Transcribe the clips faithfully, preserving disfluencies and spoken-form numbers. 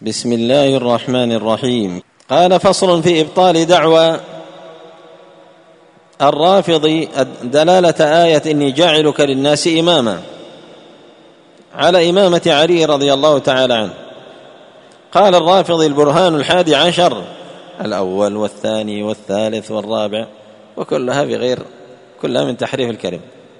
بسم الله الرحمن الرحيم. قال: فصل في إبطال دعوى الرافض دلالة آية إني جاعلك للناس إماما على إمامة علي رضي الله تعالى عنه. قال الرافض: البرهان الحادي عشر، الأول والثاني والثالث والرابع، وكلها بغير كلها من تحريف الكلم.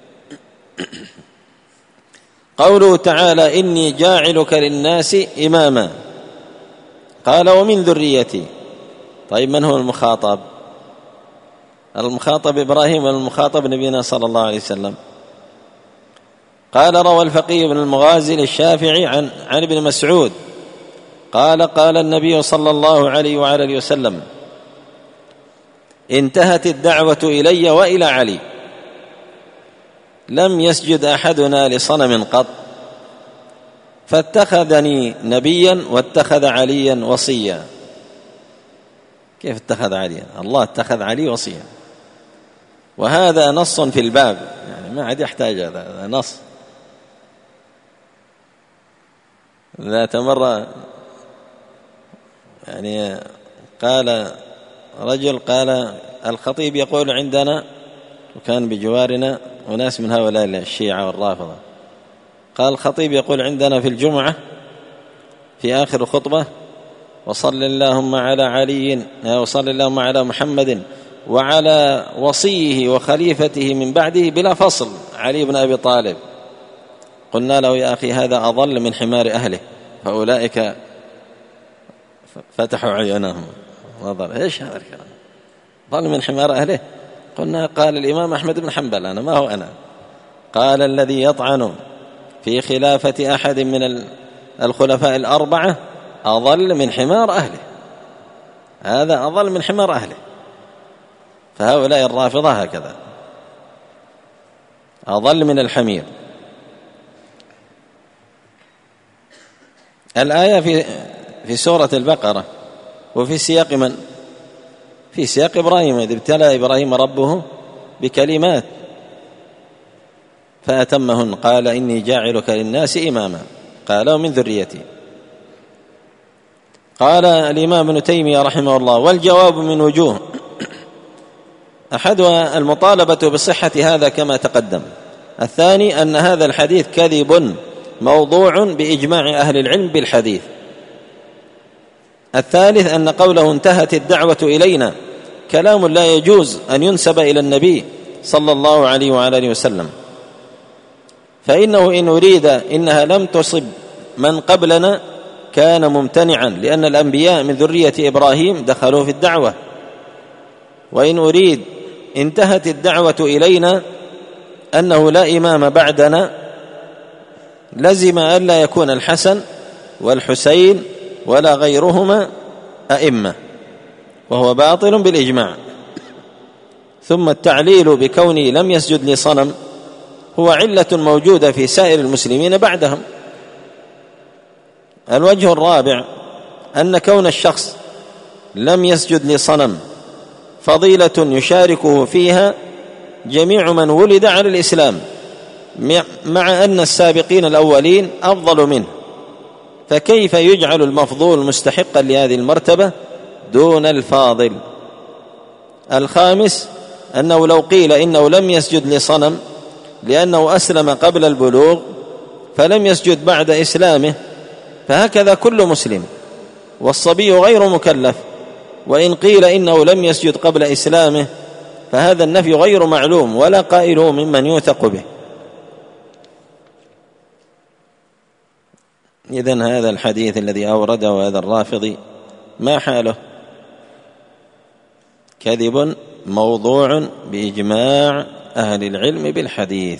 قوله تعالى: إني جاعلك للناس إماما، قال: ومن ذريتي. طيب، من هو المخاطب؟ المخاطب إبراهيم والمخاطب نبينا صلى الله عليه وسلم. قال: روى الفقيه بن المغازي الشافعي عن, عن ابن مسعود قال: قال النبي صلى الله عليه وعلى اله وسلم: انتهت الدعوة إلي وإلى علي، لم يسجد أحدنا لصنم قط، فاتخذني نبيا واتخذ عليا وصيا. كيف اتخذ عليا؟ الله اتخذ علي وصيا، وهذا نص في الباب، يعني ما عاد يحتاج، هذا نص. ذات مرة يعني قال رجل، قال: الخطيب يقول عندنا، وكان بجوارنا وناس من هؤلاء الشيعة والرافضة، قال: الخطيب يقول عندنا في الجمعة في آخر الخطبة: وصل اللهم على علي، وصل اللهم على محمد وعلى وصيه وخليفته من بعده بلا فصل، علي بن أبي طالب. قلنا له: يا أخي، هذا أضل من حمار أهله، فأولئك فتحوا عيونهم وضل. إيش هذا الكلام؟ أضل من حمار أهله؟ قلنا: قال الإمام أحمد بن حنبل، أنا ما هو أنا. قال: الذي يطعن في خلافة أحد من الخلفاء الأربعة أضل من حمار أهله، هذا أضل من حمار أهله. فهؤلاء الرافضة هكذا، أضل من الحمير. الآية في في سورة البقرة، وفي سياق من؟ في سياق إبراهيم، إذ ابتلى إبراهيم ربه بكلمات فأتمهن، قال: إني جاعلك للناس إماما، قال: ومن ذريتي. قال الإمام ابن تيمية رحمه الله: والجواب من وجوه، أحدها المطالبة بصحة هذا كما تقدم، الثاني أن هذا الحديث كذب موضوع بإجماع أهل العلم بالحديث، الثالث أن قوله انتهت الدعوة إلينا كلام لا يجوز أن ينسب إلى النبي صلى الله عليه وعلى آله وسلم، فإنه إن أريد إنها لم تصب من قبلنا كان ممتنعا، لأن الأنبياء من ذرية إبراهيم دخلوا في الدعوة. وإن أريد انتهت الدعوة إلينا أنه لا إمام بعدنا، لزم أن لا يكون الحسن والحسين ولا غيرهما أئمة، وهو باطل بالإجماع. ثم التعليل بكونه لم يسجد لصنم هو علة موجودة في سائر المسلمين بعدهم. الوجه الرابع أن كون الشخص لم يسجد لصنم فضيلة يشاركه فيها جميع من ولد على الإسلام، مع أن السابقين الأولين أفضل منه، فكيف يجعل المفضول مستحقا لهذه المرتبة دون الفاضل؟ الخامس أنه لو قيل إنه لم يسجد لصنم لأنه أسلم قبل البلوغ فلم يسجد بعد إسلامه، فهكذا كل مسلم، والصبي غير مكلف. وإن قيل إنه لم يسجد قبل إسلامه فهذا النفي غير معلوم ولا قائله ممن يوثق به. إذن هذا الحديث الذي أورده هذا الرافضي ما حاله؟ كذب موضوع بإجماع أهل العلم بالحديث.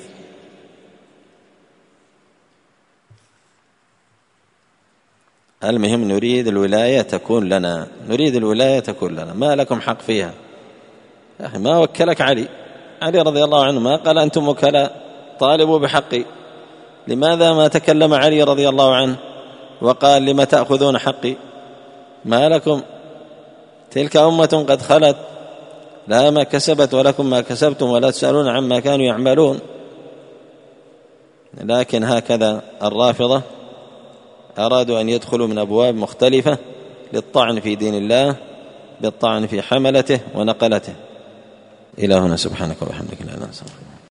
المهم نريد الولاية تكون لنا، نريد الولاية تكون لنا، ما لكم حق فيها. يا أخي، ما وكلك علي علي رضي الله عنه، ما قال أنتم وكلاء طالبوا بحقي؟ لماذا ما تكلم علي رضي الله عنه وقال: لما تأخذون حقي؟ ما لكم؟ تلك أمة قد خلت، لها ما كسبت ولكم ما كسبتم ولا تسألون عما كانوا يعملون. لكن هكذا الرافضة أرادوا أن يدخلوا من أبواب مختلفة للطعن في دين الله بالطعن في حملته ونقلته. إلى هنا، سبحانك وبحمدك لا إله إلا أنت.